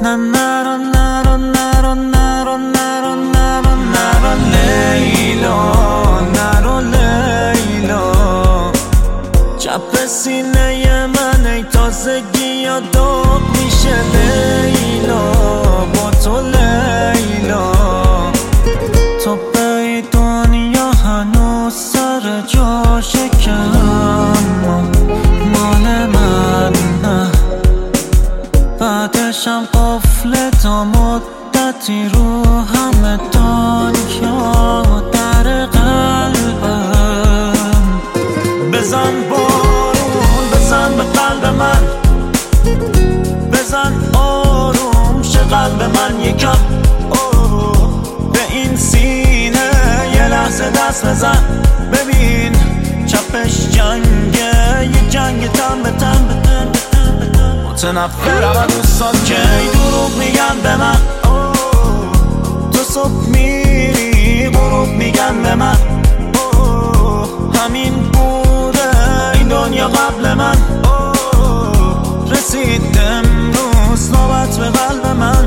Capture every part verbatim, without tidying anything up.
نه نرو نرو نرو نرو نرو نرو نرو لیلا، نرو لیلا. چپ سینه من ای تازگی یا داغ میشه لیلا، با تو لیلا. تو به دنیا هنوز سر جاشه که اما مال من نه. بعدشم قفل تا مدتی رو همه دنیا در قلبم. بزن بارون، بزن به قلب من، بزن آروم شه قلب من یکم. به این سینه یه لحظه دست بزن، ببین چپش جنگه، یه جنگ تن به تن به تن. متنفرم از دوستان که دروغ میگن به من. تو صبح میری غروب میگن به من. همین بوده این دنیا قبل من. رسید امروز نوبت به قلب من.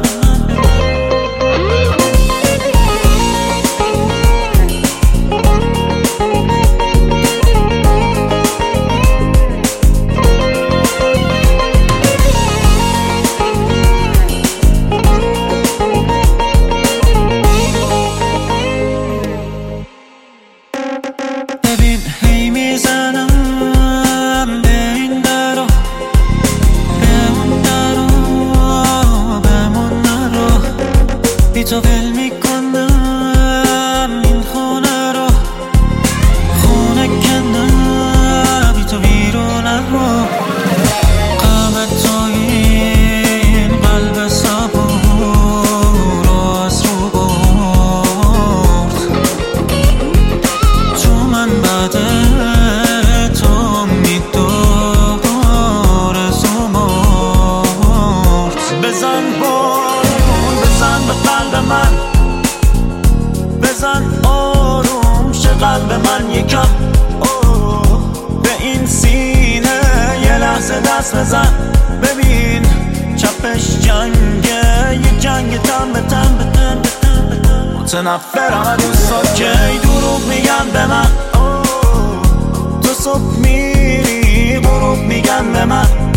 ببین هی میزنم به این درو، به اون درو، بمون نرو. بی تو ول میکنم این خونه رو، خونه کنم بی تو بیرون رو. قلب تویین قلب صبور رو از رو برد. تو من بعد تو میدور زمرد. بزن بارون، بزن به قلب من، بزن آروم شه قلب من یکم. به این سینه یه لحظه دست بزن، ببین چپش جنگه، یه جنگ تن به تن به تن به تن. متنفرم از دوستان که دروغ میگن به من. تو صبح میری غروب میگن به من.